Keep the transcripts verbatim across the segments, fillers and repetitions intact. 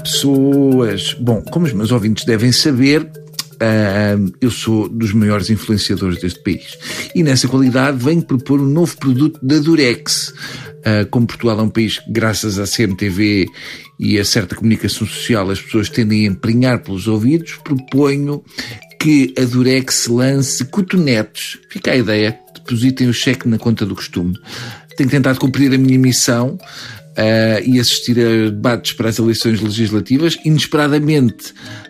pessoas! Bom, como os meus ouvintes devem saber, uh, eu sou dos maiores influenciadores deste país. E nessa qualidade venho propor um novo produto da Durex. Uh, como Portugal é um país que, graças à C M T V e a certa comunicação social, as pessoas tendem a emprenhar pelos ouvidos, proponho que a Durex lance cotonetes. Fica a ideia, depositem o cheque na conta do costume. Tenho tentado cumprir a minha missão Uh, e assistir a debates para as eleições legislativas. Inesperadamente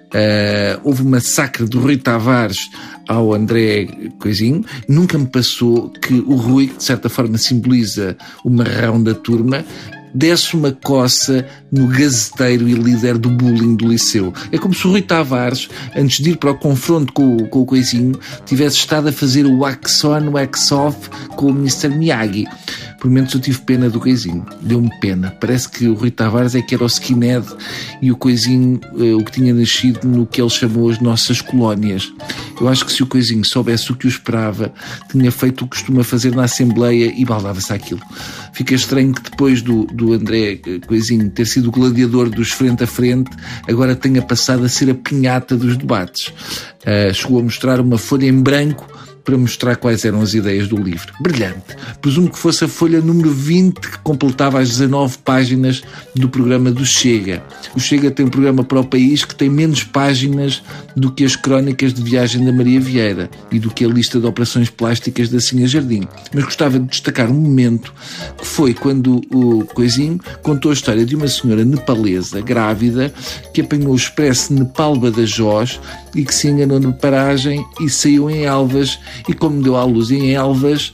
uh, houve um massacre do Rui Tavares ao André Coisinho. Nunca me passou que o Rui, que de certa forma simboliza o marrão da turma, desse uma coça no gazeteiro e líder do bullying do liceu. É como se o Rui Tavares, antes de ir para o confronto com o, com o Coisinho, tivesse estado a fazer o wax on, wax off com o mister Miyagi. Por momentos eu tive pena do Coisinho. Deu-me pena. Parece que o Rui Tavares é que era o skinhead e o Coisinho, uh, o que tinha nascido no que ele chamou as nossas colónias. Eu acho que se o Coisinho soubesse o que o esperava, tinha feito o que costuma fazer na Assembleia e baldava-se aquilo. Fica estranho que depois do, do André Coisinho ter sido o gladiador dos frente a frente, agora tenha passado a ser a pinhata dos debates. Uh, chegou a mostrar uma folha em branco para mostrar quais eram as ideias do livro. Brilhante. Presumo que fosse a folha número vinte que completava as dezanove páginas do programa do Chega. O Chega tem um programa para o país que tem menos páginas do que as crónicas de viagem da Maria Vieira e do que a lista de operações plásticas da Sinha Jardim. Mas gostava de destacar um momento que foi quando o Coisinho contou a história de uma senhora nepalesa, grávida, que apanhou o expresso Nepal-Badajoz e que se enganou na paragem e saiu em Elvas. E como deu à luz em Elvas,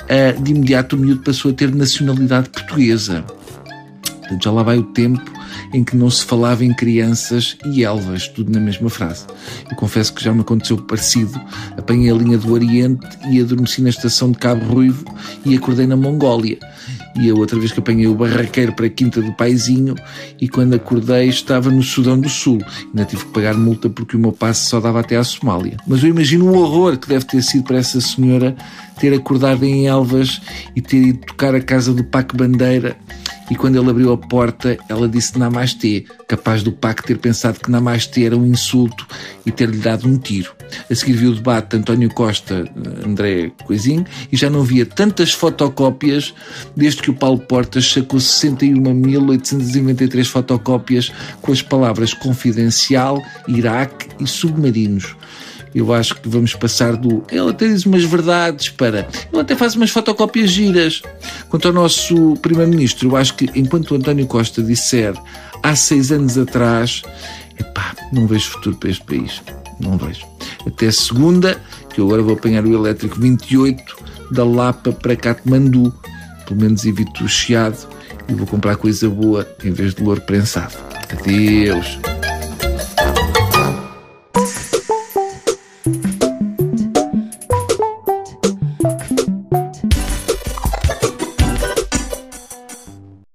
de imediato o miúdo passou a ter nacionalidade portuguesa. Portanto, já lá vai o tempo em que não se falava em crianças e Elvas, tudo na mesma frase. Eu confesso que já me aconteceu parecido. Apanhei a linha do Oriente e adormeci na estação de Cabo Ruivo e acordei na Mongólia. E a outra vez que apanhei o barraqueiro para a Quinta do Paizinho e quando acordei estava no Sudão do Sul. Ainda tive que pagar multa porque o meu passe só dava até à Somália. Mas eu imagino o horror que deve ter sido para essa senhora ter acordado em Elvas e ter ido tocar a casa do Paco Bandeira. E quando ele abriu a porta, ela disse Namastê, capaz do Paco ter pensado que Namastê era um insulto e ter-lhe dado um tiro. A seguir viu o debate de António Costa, André Coisinho, e já não via tantas fotocópias desde que o Paulo Portas sacou sessenta e um mil oitocentas e noventa e três fotocópias com as palavras confidencial, Iraque e submarinos. Eu acho que vamos passar do ele até diz umas verdades para ele até faz umas fotocópias giras. Quanto ao nosso primeiro-ministro, eu acho que enquanto o António Costa disser há seis anos atrás, epá, não vejo futuro para este país. Não vejo. Até segunda, que eu agora vou apanhar o elétrico vinte e oito da Lapa para Katmandu. Pelo menos evito o chiado e vou comprar coisa boa em vez de louro prensado. Adeus.